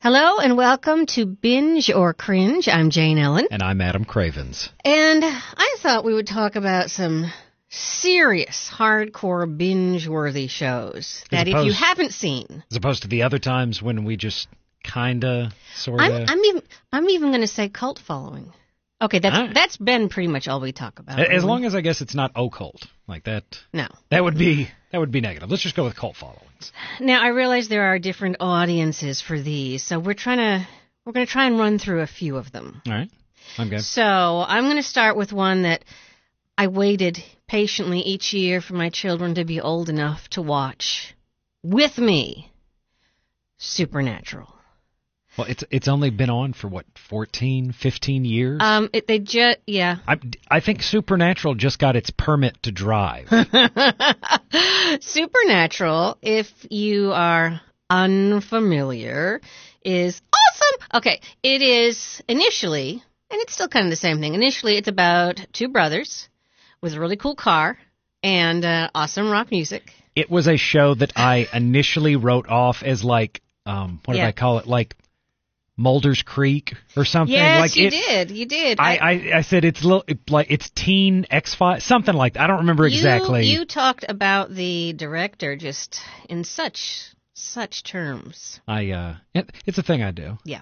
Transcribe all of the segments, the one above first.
Hello and welcome to Binge or Cringe. I'm Jane Ellen. And I'm Adam Cravens. And I thought we would talk about some serious, hardcore, binge-worthy shows that if you haven't seen... As opposed to the other times when we just kinda, sorta... I'm even going to say cult following. Okay, that's been pretty much all we talk about. As long as I guess it's not occult like that. No. That would be negative. Let's just go with cult followings. Now, I realize there are different audiences for these, so we're going to try and run through a few of them. All right. I'm good. So, I'm going to start with one that I waited patiently each year for my children to be old enough to watch with me. Supernatural. Well, it's only been on for, 14, 15 years? Yeah. I think Supernatural just got its permit to drive. Supernatural, if you are unfamiliar, is awesome. Okay, it is initially, and it's still kind of the same thing. Initially, it's about two brothers with a really cool car and awesome rock music. It was a show that I initially wrote off as what did I call it? Like Mulder's Creek or something. Yes, you did. I said it's teen X-Files, something like that. I don't remember exactly. You talked about the director just in such terms. It's a thing I do. Yeah.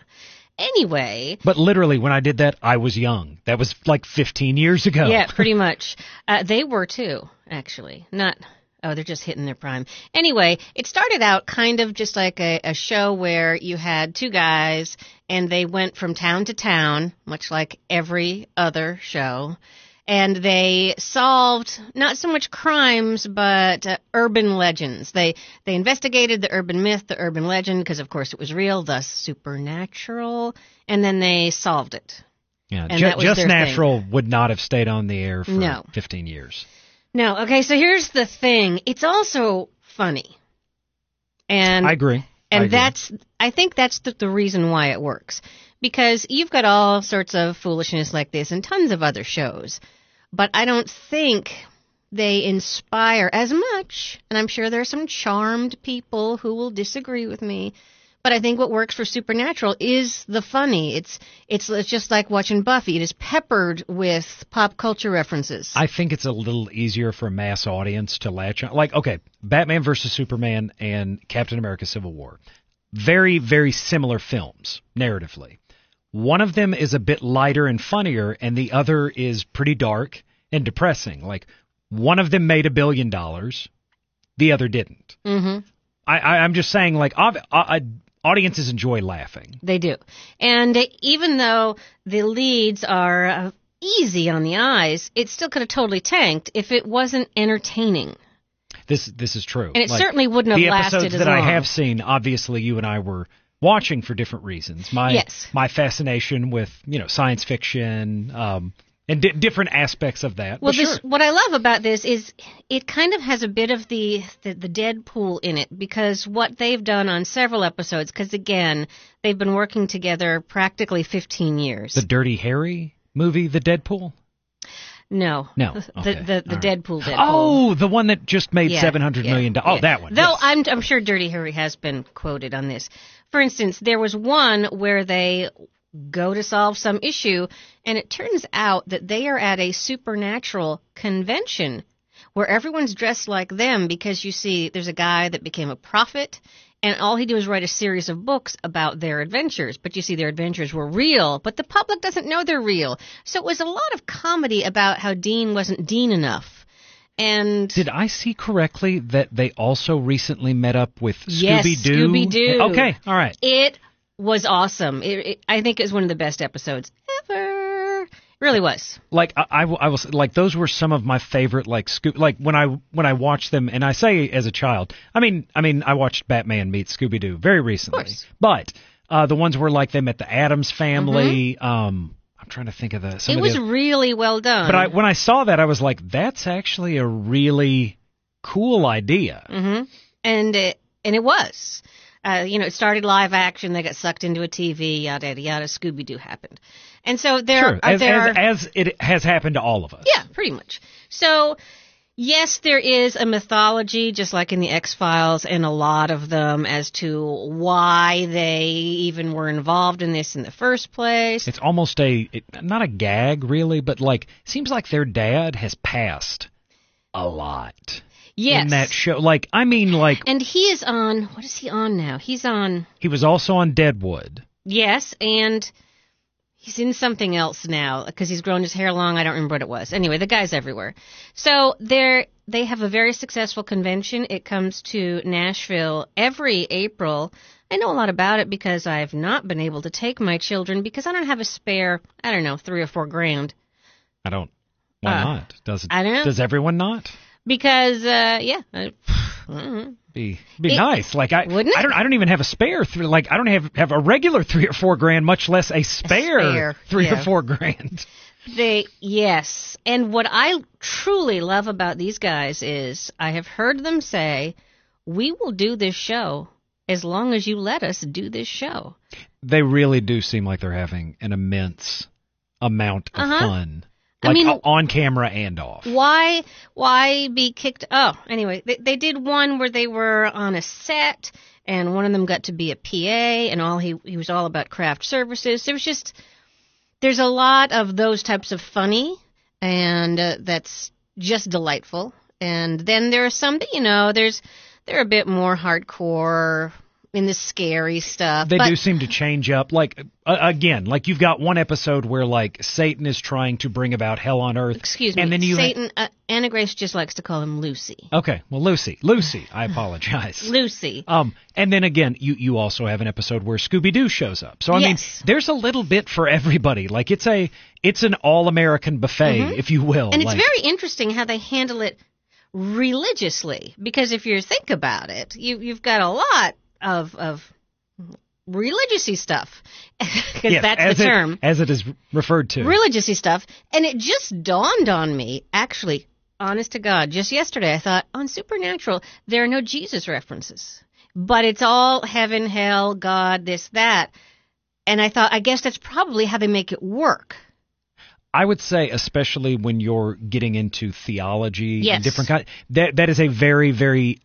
Anyway. But literally, when I did that, I was young. That was like 15 years ago. Yeah, pretty much. They were too, actually. They're just hitting their prime. Anyway, it started out kind of just like a show where you had two guys and they went from town to town, much like every other show, and they solved not so much crimes, but urban legends. They investigated the urban myth, the urban legend, because of course it was real, thus supernatural, and then they solved it. Yeah, and Just Natural would not have stayed on the air for 15 years. No, okay, so here's the thing. It's also funny. And I agree. I think that's the reason why it works. Because you've got all sorts of foolishness like this and tons of other shows. But I don't think they inspire as much. And I'm sure there are some charmed people who will disagree with me. But I think what works for Supernatural is the funny. It's just like watching Buffy. It is peppered with pop culture references. I think it's a little easier for a mass audience to latch on. Like, okay, Batman vs. Superman and Captain America Civil War. Very, very similar films, narratively. One of them is a bit lighter and funnier, and the other is pretty dark and depressing. Like, one of them made $1 billion. The other didn't. Mm-hmm. I'm just saying, like, audiences enjoy laughing. They do. And even though the leads are easy on the eyes, it still could have totally tanked if it wasn't entertaining. This is true. And it certainly wouldn't have lasted as long. The episodes that I have seen, obviously you and I were watching for different reasons. My fascination with, science fiction, and different aspects of that. Well, sure. What I love about this is it kind of has a bit of the Deadpool in it, because what they've done on several episodes, because again, they've been working together practically 15 years. The Dirty Harry movie, the Deadpool? No. Okay. The Deadpool. Oh, the one that just made $700 million. Oh, that one. Though yes. I'm sure Dirty Harry has been quoted on this. For instance, there was one where they go to solve some issue, and it turns out that they are at a supernatural convention where everyone's dressed like them, because you see there's a guy that became a prophet, and all he did was write a series of books about their adventures. But you see their adventures were real, but the public doesn't know they're real. So it was a lot of comedy about how Dean wasn't Dean enough. And did I see correctly that they also recently met up with Scooby-Doo? Yes, Scooby-Doo. Okay, all right. It was awesome. I think it was one of the best episodes ever. It really was. Like I will say, like those were some of my favorite when I watched them, and I say as a child. I mean I watched Batman meet Scooby-Doo very recently. Of course. But the ones where like they met the Addams Family. Mm-hmm. I'm trying to think of It was really well done. But when I saw that, I was like, that's actually a really cool idea. Mm-hmm. And it was. It started live action, they got sucked into a TV, yada, yada, yada, Scooby-Doo happened. And so as it has happened to all of us. Yeah, pretty much. So Yes, there is a mythology, just like in the X-Files, and a lot of them as to why they even were involved in this in the first place. It's almost not a gag, really, but like, seems like their dad has passed a lot. Yes. In that show. Like, I mean, like... And he is on... What is he on now? He's on... He was also on Deadwood. Yes, and... He's in something else now because he's grown his hair long. I don't remember what it was. Anyway, the guy's everywhere. So they have a very successful convention. It comes to Nashville every April. I know a lot about it because I've not been able to take my children because I don't have a spare, I don't know, $3 or $4 I don't. Why not? I don't know. Does everyone not? Because, yeah. Be nice. Like wouldn't it? I don't even have a spare. Like I don't have a regular $3 or $4, much less a spare $3 or $4. Yes. And what I truly love about these guys is I have heard them say, "We will do this show as long as you let us do this show." They really do seem like they're having an immense amount of fun. Like, I mean, on camera and off. Why be kicked? Oh, anyway, they did one where they were on a set, and one of them got to be a PA, and he was all about craft services. There's a lot of those types of funny, and that's just delightful. And then there are some that, they're a bit more hardcore in the scary stuff. They do seem to change up. Like, again, like you've got one episode where, like, Satan is trying to bring about hell on earth. Excuse me, and then Satan, Anna Grace just likes to call him Lucy. Okay, well, Lucy, I apologize. Lucy. And then again, you also have an episode where Scooby-Doo shows up. So, I mean, there's a little bit for everybody. Like, it's an all-American buffet, if you will. And it's very interesting how they handle it religiously. Because if you think about it, you've got a lot of religious-y stuff, because that's the term. As it is referred to. Religious-y stuff. And it just dawned on me, actually, honest to God, just yesterday, I thought, on Supernatural, there are no Jesus references. But it's all heaven, hell, God, this, that. And I thought, I guess that's probably how they make it work. I would say, especially when you're getting into theology and different kinds, that is a very, very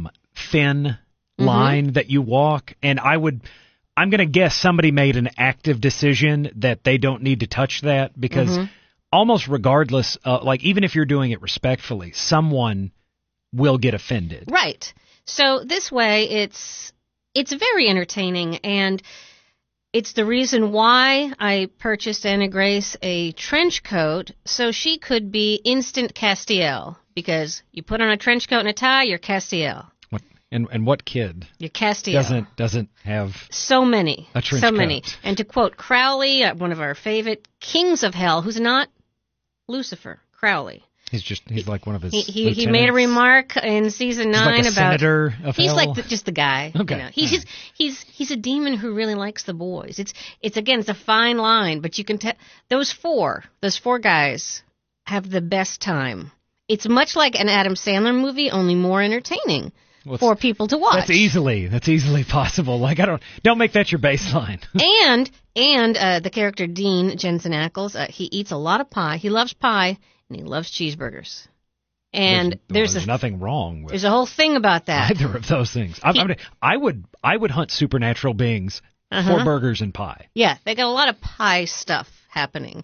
thin line that you walk, and I'm going to guess somebody made an active decision that they don't need to touch that, because almost regardless, like even if you're doing it respectfully, someone will get offended. Right. So this way, it's very entertaining, and it's the reason why I purchased Anna Grace a trench coat, so she could be instant Castiel, because you put on a trench coat and a tie, you're Castiel. And what kid your Castiel doesn't have so many, a trench so coat. many. And to quote Crowley, one of our favorite kings of hell, who's not Lucifer, Crowley. He's like one of his. He made a remark in season 9 like a about senator of he's hell? like just the guy. Okay, he's a demon who really likes the boys. It's a fine line, but you can tell those four guys have the best time. It's much like an Adam Sandler movie, only more entertaining. For people to watch. That's easily possible. Like, don't make that your baseline. and the character Dean Jensen Ackles, he eats a lot of pie. He loves pie and he loves cheeseburgers. And there's nothing wrong with. There's a whole thing about that. Either of those things. I would hunt supernatural beings for burgers and pie. Yeah, they got a lot of pie stuff happening,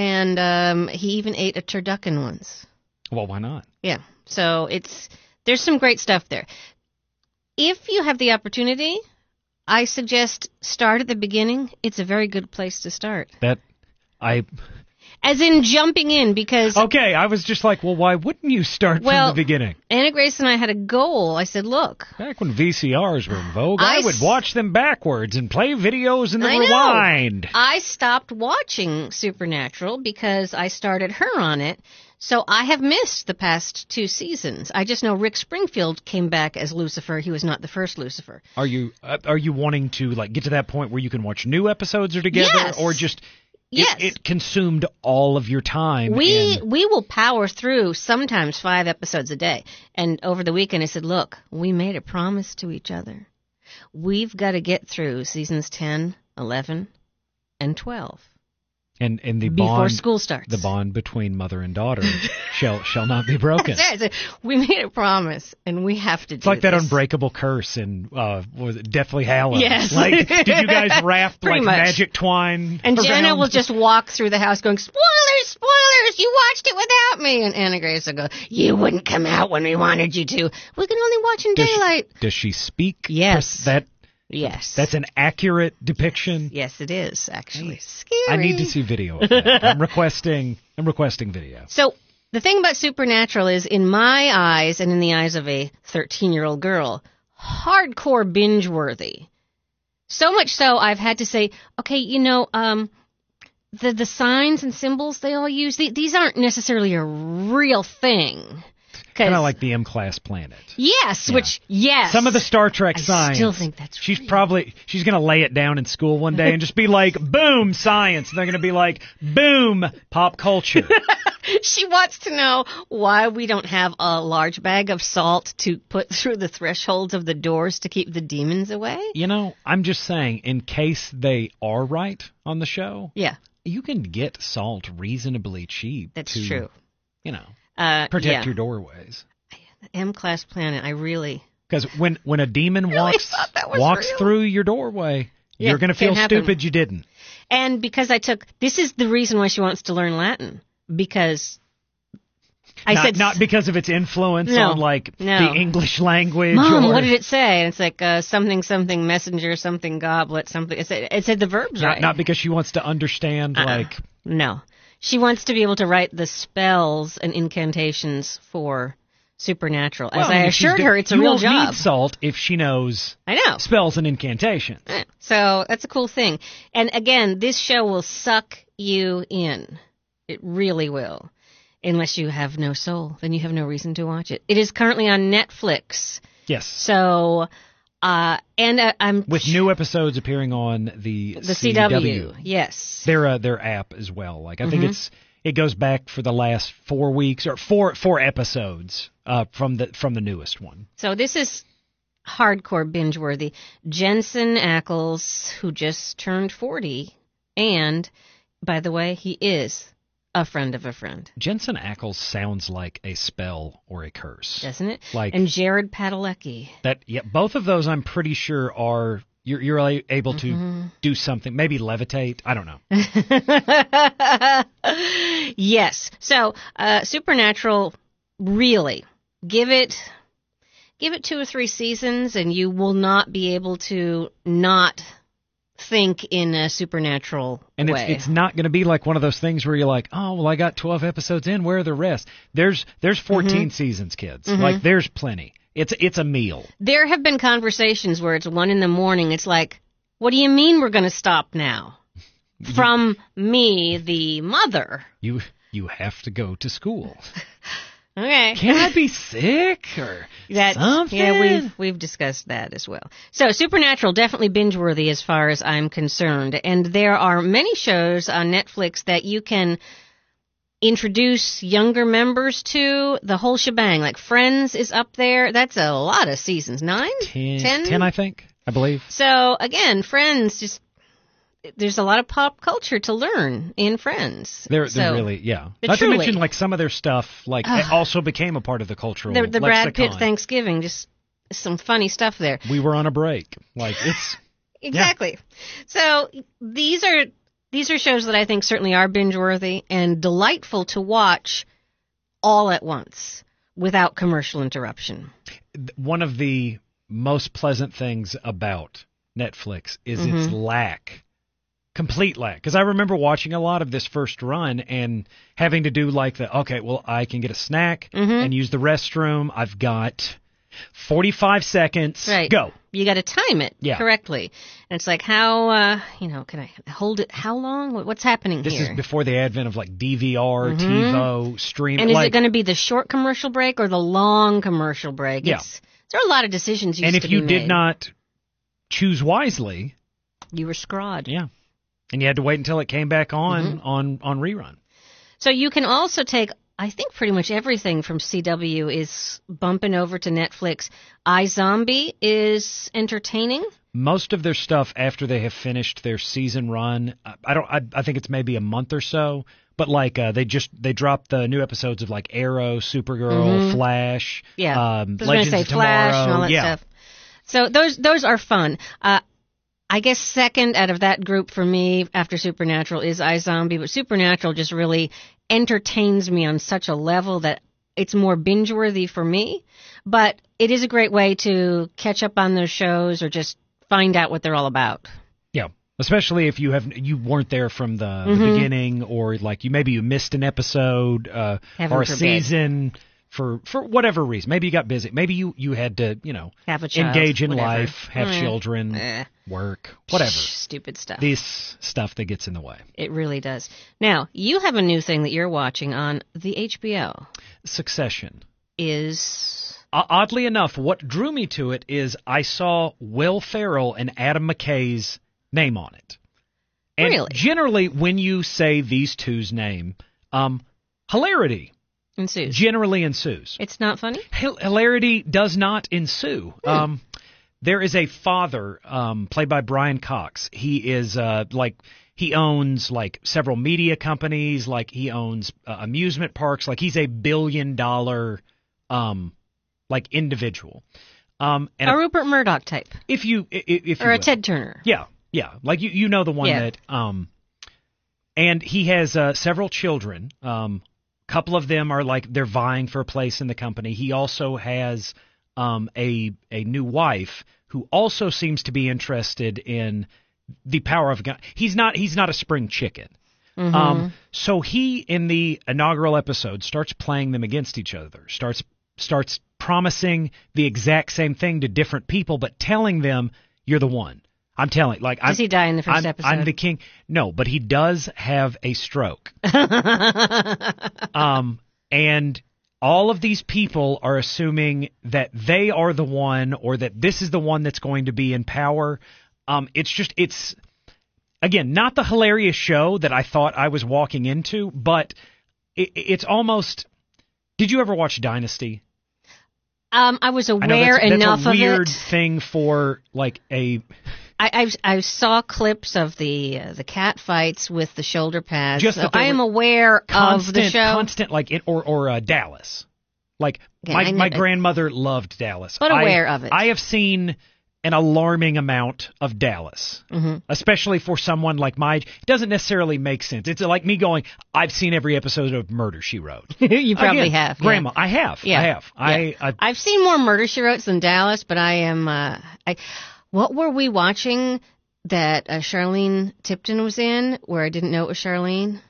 and he even ate a turducken once. Well, why not? Yeah, so there's some great stuff there. If you have the opportunity, I suggest start at the beginning. It's a very good place to start. As in jumping in, because... Okay, I was just like, well, why wouldn't you start from the beginning? Anna Grace and I had a goal. I said, look... Back when VCRs were in vogue, I would watch them backwards and play videos in the rewind. I stopped watching Supernatural because I started her on it. So I have missed the past 2 seasons. I just know Rick Springfield came back as Lucifer. He was not the first Lucifer. Are you wanting to like get to that point where you can watch new episodes or together, or just it consumed all of your time? We will power through sometimes 5 episodes a day. And over the weekend I said, look, we made a promise to each other. We've got to get through seasons 10, 11, and 12. And the before bond, school starts. the bond between mother and daughter shall not be broken. That's it. We made a promise, and we have to do It's like that this. unbreakable curse in was it Deathly Hallows? Yes. Like, did you guys wrap Pretty like much. magic twine? And Jenna around? will just walk through the house going, spoilers, spoilers, you watched it without me. And Anna Grace will go, you wouldn't come out when we wanted you to. We can only watch in daylight. Does she speak? Yes. Yes. That's an accurate depiction. Yes, it is, actually. Scary. I need to see video of that. I'm requesting video. So the thing about Supernatural is, in my eyes and in the eyes of a 13-year-old girl, hardcore binge-worthy. So much so, I've had to say, okay, the signs and symbols they all use, these aren't necessarily a real thing. Kind of like the M-Class planet. Yes, Yeah. yes. Some of the Star Trek I science. still think that's she's real. she's going to lay it down in school one day and just be like, boom, science. And they're going to be like, boom, pop culture. She wants to know why we don't have a large bag of salt to put through the thresholds of the doors to keep the demons away. I'm just saying, in case they are right on the show, Yeah, you can get salt reasonably cheap. that's to, true. Protect your doorways. M-Class planet, I really... Because when a demon walks thought that was real. through your doorway, Yeah, you're going to feel can't happen. stupid you didn't. And because this is the reason why she wants to learn Latin, because Not because of its influence No, on no. the English language. Mom, or, what did it say? And it's like something, something, messenger, something, goblet, something. It said the verbs right. Not because she wants to understand No. She wants to be able to write the spells and incantations for Supernatural. As I assured her, it's a real You won't job. need salt if she knows I know. spells and incantations. So that's a cool thing. And again, this show will suck you in. It really will. Unless you have no soul, then you have no reason to watch it. It is currently on Netflix. Yes. So, I'm With new episodes appearing on the CW. Yes. Their app as well. Like I think it goes back for the last 4 weeks or four episodes from the newest one. So this is hardcore binge-worthy. Jensen Ackles, who just turned 40, and, by the way, he is a friend of a friend. Jensen Ackles sounds like a spell or a curse. Doesn't it? Like and Jared Padalecki. Both of those I'm pretty sure are you're able to do something, maybe levitate. I don't know. Yes. So, Supernatural, really, give it 2 or 3 seasons, and you will not be able to not think in a supernatural and way. it's not going to be like one of those things where you're like, oh, well, I got 12 episodes in. Where are the rest? There's 14 seasons, kids. Like, there's plenty. It's a meal. There have been conversations where it's 1 a.m. It's like, what do you mean we're going to stop now? From me, the mother. You have to go to school. Okay. Can I be sick or something? Yeah, we've discussed that as well. So Supernatural, definitely binge-worthy as far as I'm concerned. And there are many shows on Netflix that you can introduce younger members to, the whole shebang. Like Friends is up there. That's a lot of seasons. 9? 10, I think. I believe. So, again, Friends, there's a lot of pop culture to learn in Friends. They're really, yeah. Not to mention, like, some of their stuff, like, it also became a part of the cultural the Brad Pitt lexicon. Thanksgiving, just some funny stuff there. We were on a break. Like, it's... Exactly. Yeah. So, these are shows that I think certainly are binge-worthy and delightful to watch all at once without commercial interruption. One of the most pleasant things about Netflix is its complete lack. Because I remember watching a lot of this first run and having to do like I can get a snack and use the restroom. I've got 45 seconds. Right. Go. You got to time it correctly. And it's like, how, can I hold it? How long? What's happening here? This is before the advent of like DVR, TiVo, stream. And is it going to be the short commercial break or the long commercial break? Yeah. There are a lot of decisions and if you did not choose wisely, you were screwed. Yeah. And you had to wait until it came back on rerun. So you can also take, I think pretty much everything from CW is bumping over to Netflix. iZombie is entertaining. most of their stuff after they have finished their season run. I think it's maybe a month or so. But like they dropped the new episodes of like Arrow, Supergirl, Flash, Legends of Flash Tomorrow, and all that stuff. So those are fun. I guess second out of that group for me after Supernatural is iZombie, but Supernatural just really entertains me on such a level that it's more binge-worthy for me. But it is a great way to catch up on those shows or just find out what they're all about. Yeah, especially if you weren't there from the beginning, or like you missed an episode or a season. For whatever reason. Maybe you got busy. Maybe you had to, have a child, engage in whatever. life, have children, work, whatever. Stupid stuff. This stuff that gets in the way. It really does. Now, you have a new thing that you're watching on the HBO. Succession. Is... Oddly enough, what drew me to it is I saw Will Ferrell and Adam McKay's name on it. And really? Generally, when you say these two's name, hilarity generally ensues. It's not funny? Hilarity does not ensue. There is a father played by Brian Cox. He is he owns like several media companies, like he owns amusement parks, like he's a $1 billion like individual. And a Rupert Murdoch type. If you or a Ted Turner. Yeah. Like you know the one that and he has several children. Couple of them are like they're vying for a place in the company. He also has a new wife who also seems to be interested in the power of gun. He's not a spring chicken. So he in the inaugural episode starts playing them against each other. Starts promising the exact same thing to different people, but telling them you're the one. I'm telling, like, does he die in the first episode? I'm the king. No, but he does have a stroke. And all of these people are assuming that they are the one, or that this is the one that's going to be in power. It's again not the hilarious show that I thought I was walking into, but it's almost. Did you ever watch Dynasty? I was aware enough of it. That's a weird thing for like a. I saw clips of the cat fights with the shoulder pads. So I am aware of the show. Constant like or Dallas. Like my grandmother loved Dallas. But aware of it. I have seen an alarming amount of Dallas, especially for someone like it doesn't necessarily make sense. It's like me going, I've seen every episode of Murder, She Wrote. You probably have. Grandma, I have. Yeah. I have. I've seen more Murder, She Wrote than Dallas, but I am... What were we watching that Charlene Tipton was in, where I didn't know it was Charlene?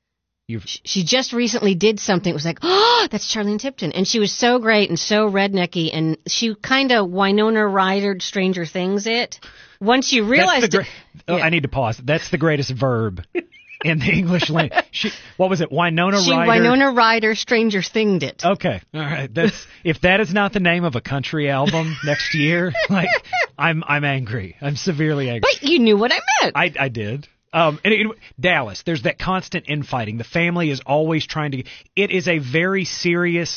She just recently did something. It was like, oh, that's Charlene Tipton. And she was so great and so rednecky, and she kind of Winona Ryder'd Stranger Things it. Once you realized I need to pause. That's the greatest verb in the English language. What was it? Winona Ryder Stranger Thinged it. Okay. All right. If that is not the name of a country album next year, like I'm angry. I'm severely angry. But you knew what I meant. I did. Dallas, there's that constant infighting. The family is always trying to. It is a very serious,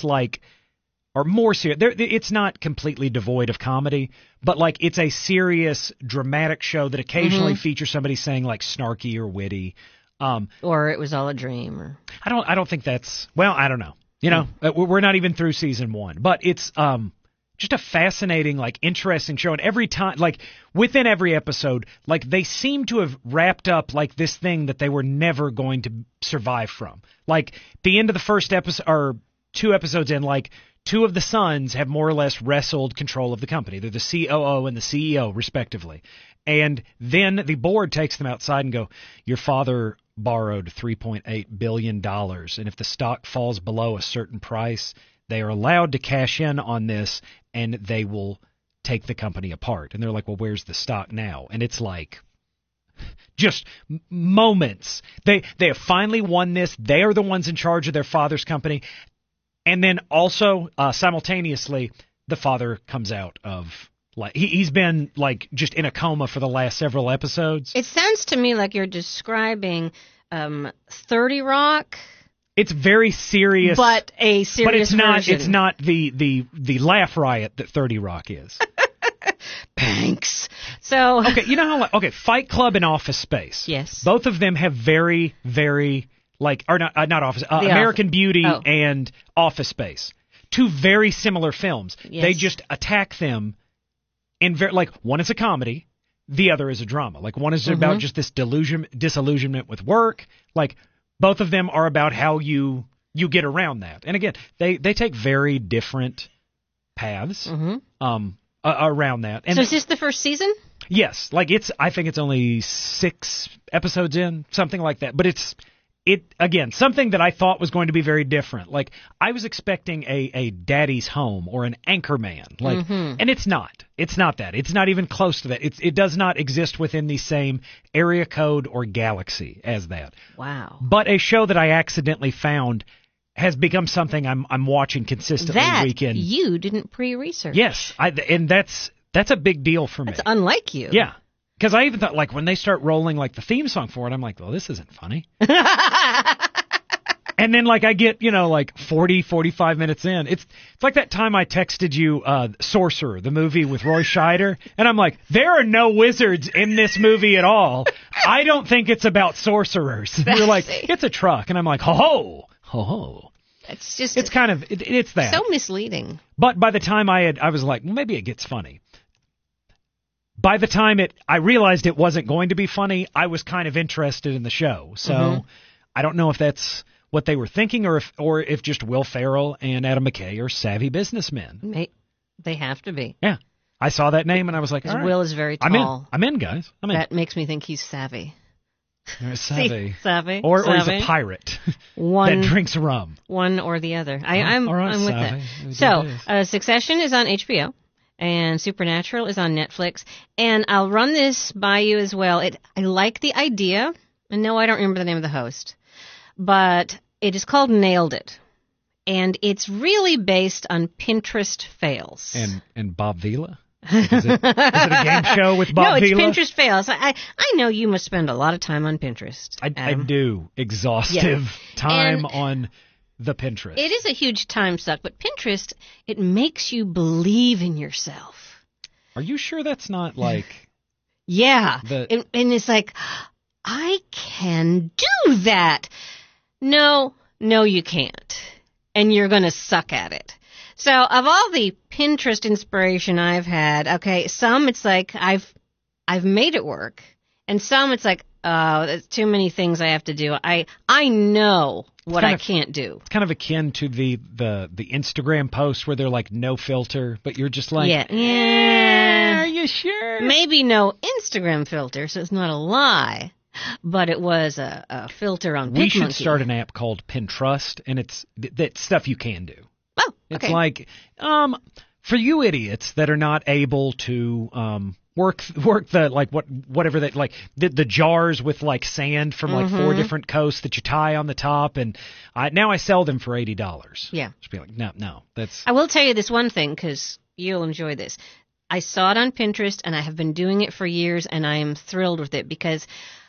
or more serious. It's not completely devoid of comedy, but it's a serious, dramatic show that occasionally features somebody saying snarky or witty. Or it was all a dream. Or I don't think that's. Well, I don't know. We're not even through season 1, but it's just a fascinating, interesting show. And every time, within every episode, they seem to have wrapped up, this thing that they were never going to survive from. The end of the first episode, or 2 episodes in, two of the sons have more or less wrestled control of the company. They're the COO and the CEO, respectively. And then the board takes them outside and go, your father borrowed $3.8 billion, and if the stock falls below a certain price, they are allowed to cash in on this, and they will take the company apart. And they're like, well, where's the stock now? And it's just moments. They have finally won this. They are the ones in charge of their father's company. And then also, simultaneously, the father comes out of... he's been just in a coma for the last several episodes. It sounds to me like you're describing 30 Rock... It's very serious, but a serious version. But it's not the laugh riot that 30 Rock is. Banks. So Okay, you know how Fight Club and Office Space. Yes. Both of them have very, very not Office, American Beauty and Office Space. Two very similar films. Yes. They just attack them in one is a comedy, the other is a drama. Like one is about just this disillusionment with work. Like both of them are about how you get around that. And again, they take very different paths around that. And so is this the first season? Yes, I think it's only 6 episodes in, something like that. But again, something that I thought was going to be very different. Like I was expecting a Daddy's Home or an Anchorman, and it's not. It's not that. It's not even close to that. It does not exist within the same area code or galaxy as that. Wow. But a show that I accidentally found has become something I'm watching consistently week in. You didn't pre-research. Yes, and that's a big deal for me. That's unlike you. Yeah. Because I even thought, when they start rolling, the theme song for it, I'm like, well, this isn't funny. And then, I get, 40, 45 minutes in. It's like that time I texted you Sorcerer, the movie with Roy Scheider. And I'm like, there are no wizards in this movie at all. I don't think it's about sorcerers. And you're like, it's a truck. And I'm like, ho-ho, ho-ho. It's kind of, it's that. So misleading. But by the time I was like, well, maybe it gets funny. By the time I realized it wasn't going to be funny, I was kind of interested in the show. So I don't know if that's what they were thinking or if just Will Ferrell and Adam McKay are savvy businessmen. They have to be. Yeah. I saw that name and I was like, all right. Will is very tall. I'm in, guys. I'm in. That makes me think he's savvy. Savvy. Savvy. Or he's a pirate that drinks ram. One or the other. I'm with savvy. that. So, Succession is on HBO. And Supernatural is on Netflix. And I'll run this by you as well. I like the idea. And no, I don't remember the name of the host. But it is called Nailed It. And it's really based on Pinterest fails. And Bob Vila? Is it a game show with Bob Vila? No, it's Pinterest fails. I know you must spend a lot of time on Pinterest. I do. Exhaustive time on the Pinterest. It is a huge time suck, but Pinterest, it makes you believe in yourself. Are you sure that's not Yeah. And it's like, I can do that. No, you can't. And you're going to suck at it. So of all the Pinterest inspiration I've had, some it's like I've made it work. And some it's like, oh, there's too many things I have to do. I know what I can't do. It's kind of akin to the Instagram posts where they're like no filter, but you're just like, yeah, are you sure? Maybe no Instagram filter, so it's not a lie, but it was a filter on PicMonkey. We should start an app called Pinterest, and it's that stuff you can do. Oh, okay. It's like, for you idiots that are not able to work the whatever that the jars with sand from 4 different coasts that you tie on the top, and now I sell them for $80. Yeah. Just be like, no, that's. I will tell you this one thing because you'll enjoy this. I saw it on Pinterest and I have been doing it for years, and I am thrilled with it because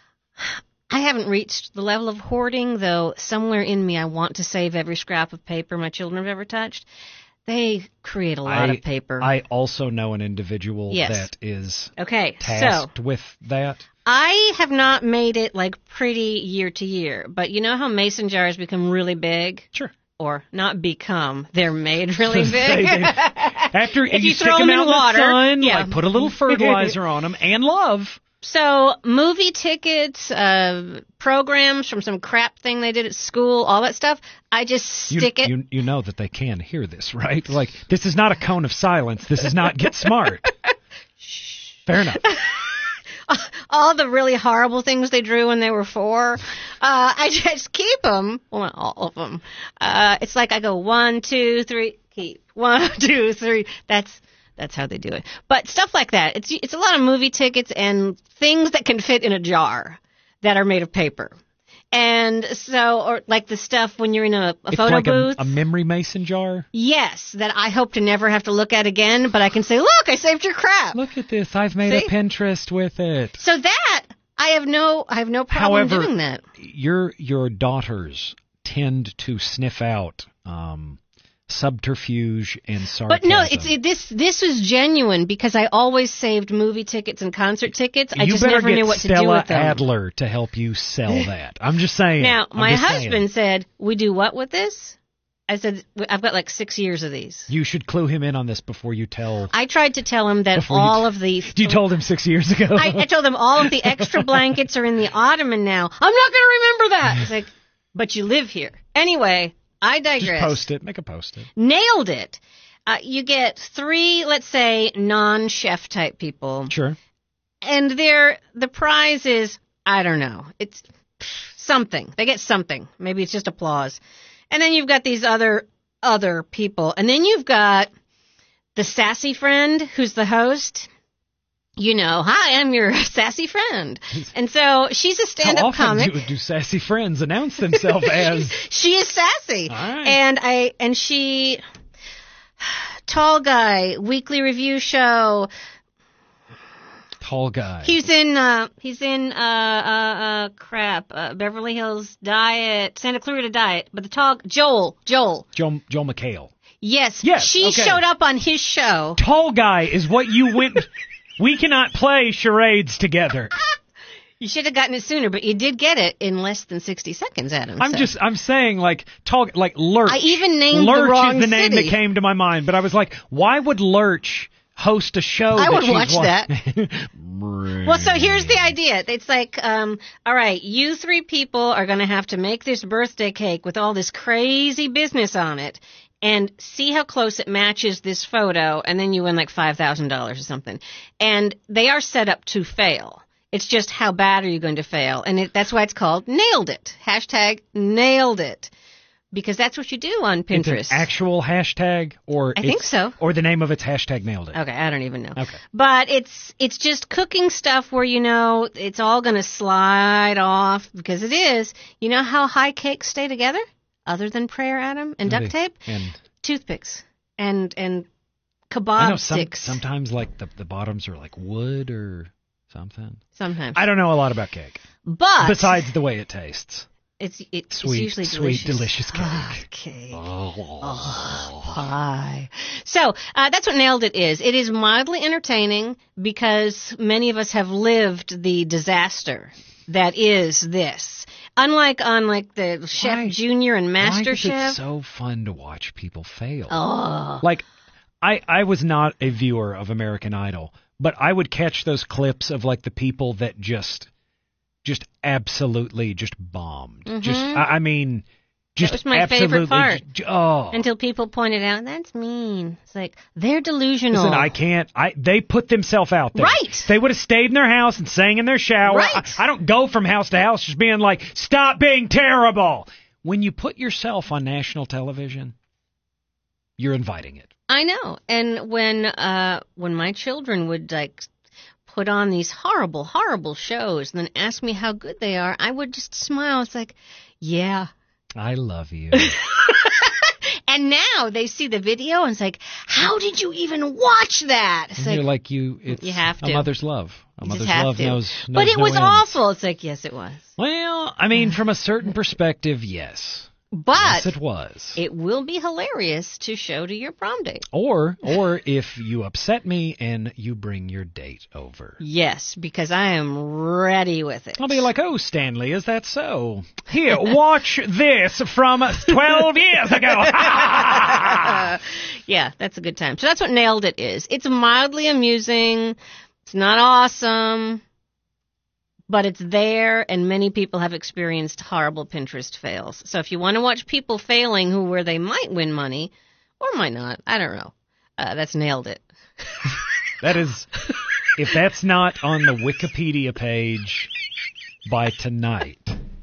I haven't reached the level of hoarding, though somewhere in me I want to save every scrap of paper my children have ever touched. They create a lot of paper. I also know an individual that is tasked with that. I have not made it pretty year to year, but you know how mason jars become really big? Sure. Or not become, they're made really big. After if you throw stick them out in water, in the sun, put a little fertilizer on them, and love. So movie tickets, programs from some crap thing they did at school, all that stuff, I just stick it. You know that they can hear this, right? This is not a cone of silence. This is not Get Smart. Fair enough. All the really horrible things they drew when they were 4, I just keep them. Well, not all of them. It's like I go 1, 2, 3, keep 1, 2, 3. That's how they do it. But stuff like that. It's a lot of movie tickets and things that can fit in a jar that are made of paper. And so, or the stuff when you're in a photo booth. A memory mason jar? Yes, that I hope to never have to look at again, but I can say, look, I saved your crap. Look at this. I've made a Pinterest with it. So that, I have no problem doing that. Your daughters tend to sniff out subterfuge and sarcasm. But no, this was genuine because I always saved movie tickets and concert tickets. I just never knew what to do with them. Stella Adler to help you sell that. I'm just saying. Now, my husband said, "We do what with this?" I said, "I've got like 6 years of these." You should clue him in on this before you tell. I tried to tell him that all of the... You told him 6 years ago. I told him all of the extra blankets are in the ottoman now. I'm not going to remember that. It's like, but you live here. Anyway, I digress. Just post it. Make a post it. Nailed it. You get 3, let's say, non-chef type people. Sure. And the prize is, I don't know, it's something. They get something. Maybe it's just applause. And then you've got these other people. And then you've got the sassy friend who's the host. You know, hi, I'm your sassy friend. And so she's a stand-up comic. How often do sassy friends announce themselves as... She is sassy. All right. And she... Tall guy, weekly review show... Tall guy. He's in Beverly Hills Diet, Santa Clarita Diet, but the tall Joel McHale. Yes. She okay. showed up on his show. Tall guy is what you went. We cannot play charades together. You should have gotten it sooner, but you did get it in less than 60 seconds, Adam. I'm saying like Lurch. I even named Lurch the wrong is the name city. that came to my mind, but I was like, why would Lurch host a show? I would watch that. Well, so here's the idea. It's like, all right, you 3 people are going to have to make this birthday cake with all this crazy business on it and see how close it matches this photo, and then you win like $5,000 or something. And they are set up to fail. It's just how bad are you going to fail? And that's why it's called Nailed It. Hashtag Nailed It. Because that's what you do on Pinterest. It's an actual hashtag, or I think so. Or the name of it's hashtag Nailed It. Okay, I don't even know. Okay. But it's just cooking stuff where you know it's all going to slide off because it is. You know how high cakes stay together? Other than prayer, Adam, and duct tape? And toothpicks. And kebab I know sticks. Sometimes like the bottoms are like wood or something. Sometimes. I don't know a lot lot about cake. But besides the way it tastes. It's sweet, usually sweet, delicious cake. Okay. Pie. So that's what Nailed It is. It is mildly entertaining because many of us have lived the disaster that is this. Unlike on like the Chef Junior and Master Chef. Why is it so fun to watch people fail? Oh. Like I was not a viewer of American Idol, but I would catch those clips of like the people that just absolutely just bombed. Mm-hmm. I mean, just that was my favorite part. Oh. Until people pointed out, that's mean. It's like, they're delusional. Listen, they put themselves out there. Right. If they would have stayed in their house and sang in their shower. Right. I don't go from house to house just being like, stop being terrible. When you put yourself on national television, you're inviting it. I know. And when my children would like put on these horrible, horrible shows and then ask me how good they are, I would just smile. It's like, yeah. I love you. And now they see the video and it's like, how did you even watch that? It's and like, you're like, you have to. A mother's love. A mother's love knows but it no was ends. awful. It's like, yes, it was. Well, I mean, from a certain perspective, yes. But yes, it was. It will be hilarious to show to your prom date. Or if you upset me and you bring your date over. Yes, because I am ready with it. I'll be like, oh, Stanley, is that so? Here, watch this from 12 years ago. Yeah, that's a good time. So that's what Nailed It is. It's mildly amusing. It's not awesome. But it's there, and many people have experienced horrible Pinterest fails. So if you want to watch people failing where they might win money, or might not, I don't know, that's Nailed It. That is, if that's not on the Wikipedia page by tonight,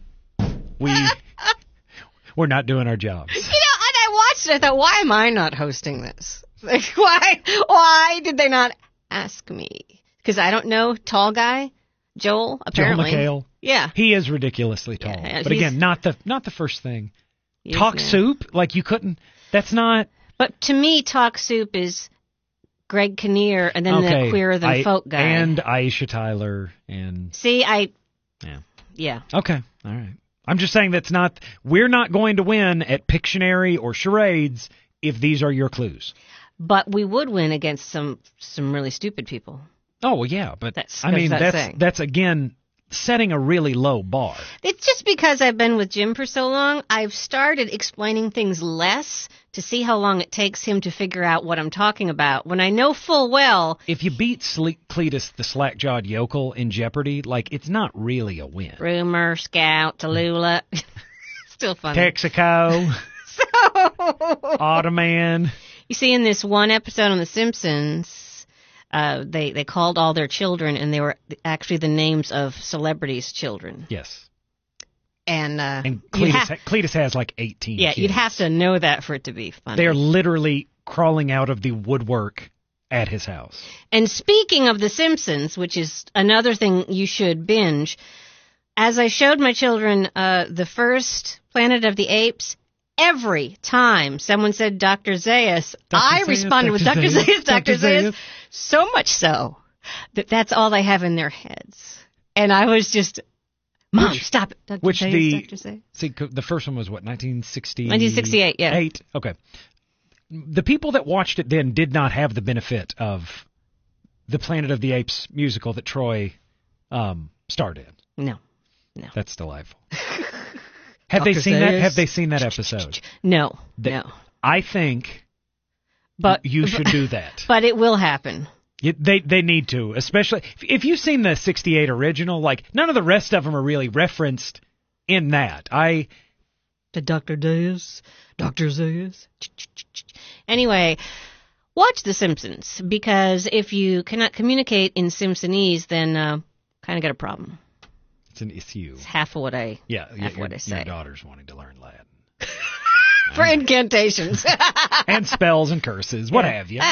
we're not doing our jobs. You know, and I watched it, I thought, why am I not hosting this? Like, why did they not ask me? Because I don't know, tall guy. Joel, apparently. Joel McHale. Yeah. He is ridiculously tall. Yeah, but again, not the first thing. Talk no. Soup, like you couldn't, that's not. But to me, Talk Soup is Greg Kinnear and then the Queerer Than Folk guy. And Aisha Tyler and. See, Yeah. Okay. All right. I'm just saying we're not going to win at Pictionary or charades if these are your clues. But we would win against some really stupid people. Oh, well, yeah, but That's again setting a really low bar. It's just because I've been with Jim for so long, I've started explaining things less to see how long it takes him to figure out what I'm talking about. When I know full well... If you beat Cletus the slack-jawed yokel in Jeopardy, like, it's not really a win. Rumor, Scout, Tallulah. Still funny. Texaco. Automan. You see, in this one episode on The Simpsons, they called all their children, and they were actually the names of celebrities' children. Yes. And Cletus has like 18 Yeah, kids. you'd have to know that for it to be funny. They're literally crawling out of the woodwork at his house. And speaking of The Simpsons, which is another thing you should binge, as I showed my children the first Planet of the Apes, every time someone said Dr. Zaius, I responded with Dr. Zaius, Dr. Zaius, so much so that that's all they have in their heads. And I was just... Mom, stop it. Dr. Zaius. See, the first one was what, 1960? 1968, yeah. Okay. The people that watched it then did not have the benefit of the Planet of the Apes musical that Troy starred in. No. That's delightful. Have they seen that? Have they seen that episode? No. I think you should do that. But it will happen. They need to, especially if you've seen the 68 original, like none of the rest of them are really referenced in that. The Dr. Zaius. Anyway, watch The Simpsons, because if you cannot communicate in Simpsonese, then kind of got a problem. It's an issue. It's half of what I say. Your daughter's wanting to learn Latin. For incantations. And spells and curses, what have you.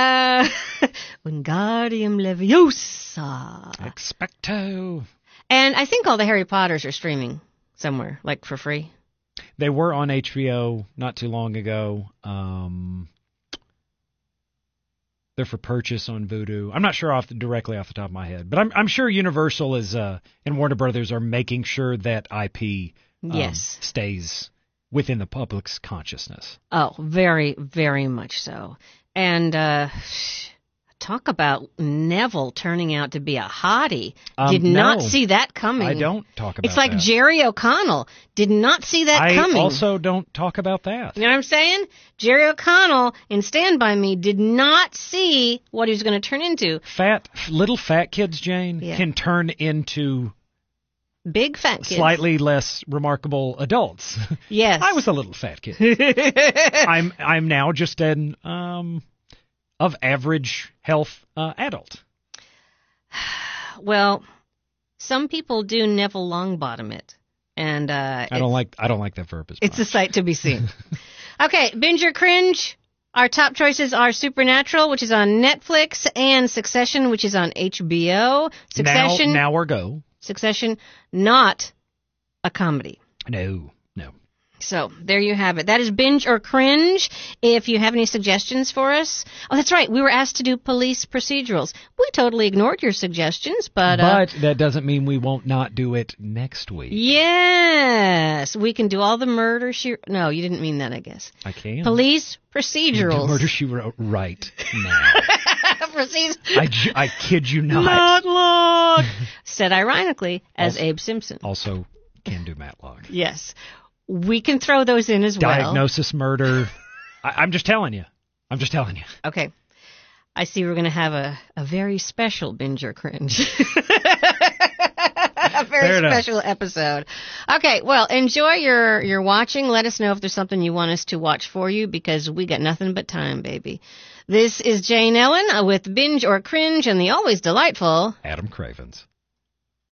Wingardium Leviosa. Expecto. And I think all the Harry Potters are streaming somewhere, like for free. They were on HBO not too long ago. They're for purchase on Vudu. I'm not sure directly off the top of my head, but I'm sure Universal is and Warner Brothers are making sure that IP stays within the public's consciousness. Oh, very, very much so. And talk about Neville turning out to be a hottie. Did not see that coming. I don't talk about that. It's like Jerry O'Connell. Did not see that coming. I also don't talk about that. You know what I'm saying? Jerry O'Connell in Stand By Me did not see what he was going to turn into. Little fat kids, Jane, can turn into... big fat kids. Slightly less remarkable adults. Yes. I was a little fat kid. I'm now just an of average health adult. Well, some people do Neville Longbottom it, and I don't like that verb as much. It's a sight to be seen. Okay, binge or cringe. Our top choices are Supernatural, which is on Netflix, and Succession, which is on HBO. Succession. Now or go. Succession, not a comedy. No. So, there you have it. That is binge or cringe. If you have any suggestions for us. Oh, that's right. We were asked to do police procedurals. We totally ignored your suggestions, but... But that doesn't mean we won't not do it next week. Yes. We can do all the murder she... No, you didn't mean that, I guess. I can. Police procedurals. Murder she wrote right now. I kid you not. Matlock! Said ironically as Abe Simpson. Also can do Matlock. Yes. We can throw those in as well. Diagnosis murder. I'm just telling you. Okay. I see we're going to have a very special binge or cringe. A very special episode. Okay, well, enjoy your watching. Let us know if there's something you want us to watch for you, because we got nothing but time, baby. This is Jane Ellen with Binge or Cringe and the always delightful Adam Cravens.